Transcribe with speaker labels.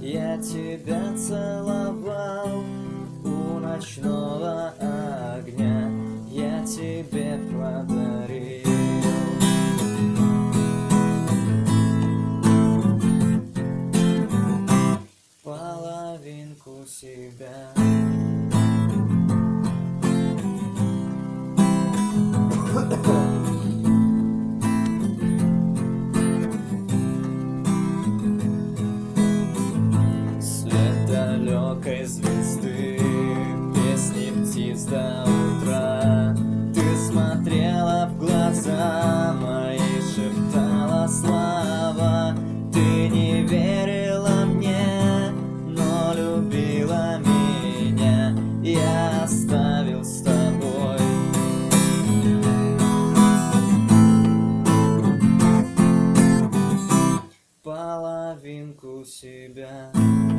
Speaker 1: Я тебя целовал у ночного огня, я тебе подарил половинку себя. Свет далекой звезды, песни птиц до утра. Ты смотрела в глаза мои, шептала слова. Ты не верила мне, но любила меня. Я оставил с тобой половинку себя.